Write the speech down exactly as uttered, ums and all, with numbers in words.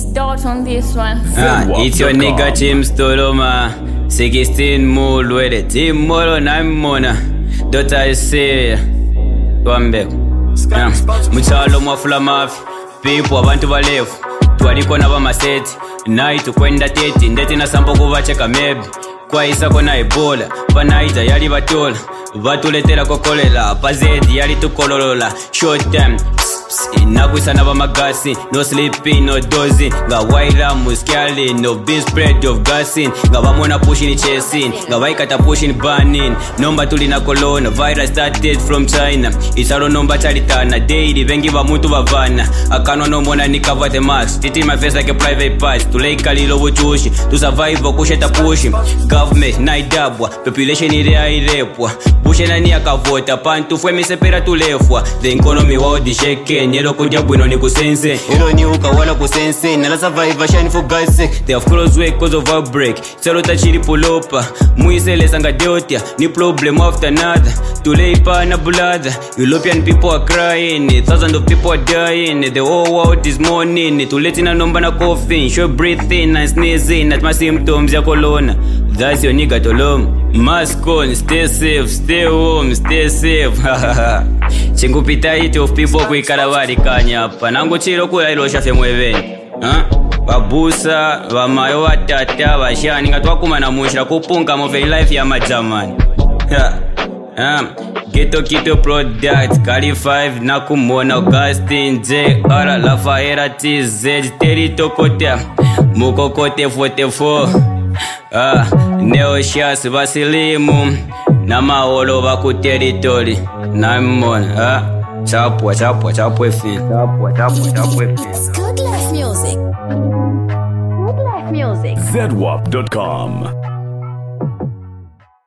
Dot on this one. Ah, it's your nigga Team Stoloma. sixteen mul with it. Team Molo nine mona. Dota say Twambe. Mchalo mwafula mafi. People abantu balefu. Twaliko na bamaseti. Night kwenda teti. Ndeti na sampo kuvacheka maybe. Kwa isa kona ebola. Panaita yali batola. Batuletera kokolela. Pazedi yali tukololola. Short time. Inakwisa na bamagasi. No sleeping, no dozing. Nga waira muskiali. No being spread of gassing. Nga bamona pushing chasing. Nga waikata pushing burning. Nomba tuli na corona. Virus started from China. Isaro nomba chalitana. Daily vengi ba muntu bavana. Akano no mona ni cover the mask. Titi my face like a private pass. Tuleika lilo wuchushi. To survive kusheta pushing. Government na idabwa. Population ile airepwa. Bushe nani akavota. Pantu fwe misepera tulefwa. The economy world shake. Nyero kuja bwino ni kusense. Ino ni uka wala kusense. Nala survive shine for God's sake. They have closed way cause of outbreak. Sero tachiri pulopa. Muisele sanga deotia. Ni problem after another. Tuleipa na bulada. European people are crying. Thousands of people are dying. The whole world is mourning. Tuleti na nomba na coughing. Show breathing and sneezing. At my symptoms ya corona. That's your nigga Tolom. Mask on, stay safe, stay home, stay safe. Chingupita iti of people kuikaravari kanya hapa. Nangu chiro kula ilo shafe mweveni. Babusa, bamayo watata, bashani. Nga tuwakuma na mushra kupunga move life ya majamani. Ghetto Kito Product, Kali five, Nakumona, Augustine, J R, Lafaera, T Z, Terry Tokotea, Mukokote forty-four. Ah, Neo Shas Vasilimu Nama olo baku territory Naimon, ah Chapwa, chapwa, chapwa fin Chapwa, chapwa, chapwa fin It's Good Life Music. Good Life Music. Z W A P dot com